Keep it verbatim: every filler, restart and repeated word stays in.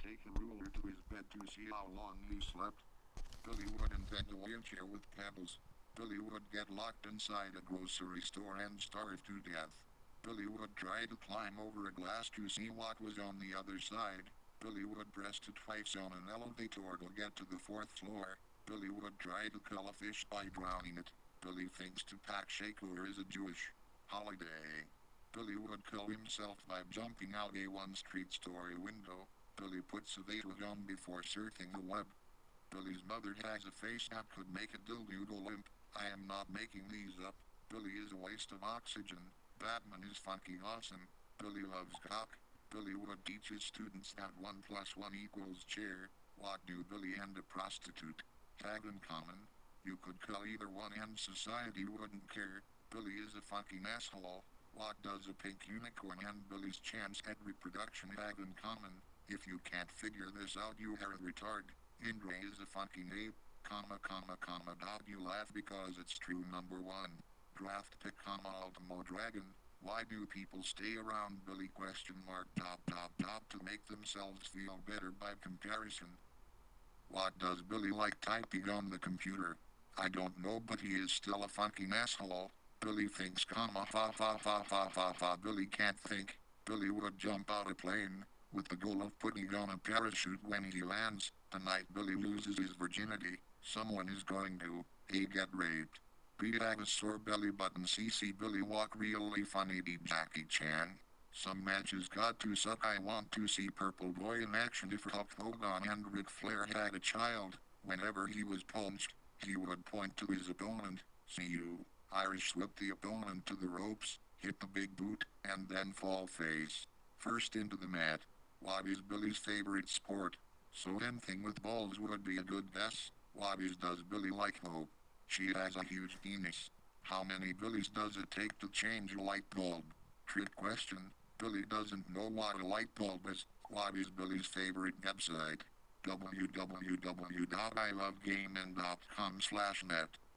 take a ruler to his bed to see how long he slept. Billy would invent a wheelchair with pedals. Billy would get locked inside a grocery store and starve to death. Billy would try to climb over a glass to see what was on the other side. Billy would press it twice on an elevator to get to the fourth floor. Billy would try to kill a fish by drowning it. Billy thinks Tupac Shakur is a Jewish holiday. Billy would kill himself by jumping out a one-street story window. Billy puts a veil on before surfing the web. Billy's mother has a face that could make a dildo limp. I am not making these up. Billy is a waste of oxygen. Batman is fucking awesome. Billy loves cock. Billy would teach his students that one plus one equals chair. What do Billy and a prostitute have in common? You could kill either one and society wouldn't care. Billy is a fucking asshole. What does a pink unicorn and Billy's chance at reproduction have in common? If you can't figure this out, you are a retard. Indra is a fucking ape, comma comma comma dot you laugh because it's true. Number one. Draft pick comma Ultimo Dragon. Why do people stay around Billy question mark dot dot dot to make themselves feel better by comparison? What does Billy like typing on the computer? I don't know, but he is still a fucking asshole. Billy thinks comma fa fa fa fa fa fa. Billy can't think. Billy would jump out a plane with the goal of putting on a parachute when he lands. The night Billy loses his virginity, someone is going to A. get raped. B. have a sore belly button. C. see Billy walk really funny. D. Jackie Chan. Some matches got to suck. I want to see Purple Boy in action. If Hulk Hogan and Ric Flair had a child, whenever he was punched, he would point to his opponent. See you. Irish whip the opponent to the ropes, hit the big boot, and then fall face first into the mat. What is Billy's favorite sport? So anything with balls would be a good guess. What is does Billy like hope? She has a huge penis. How many Billies does it take to change a light bulb? Trick question. Billy doesn't know what a light bulb is. What is Billy's favorite website? w w w dot i love gaming dot com slash net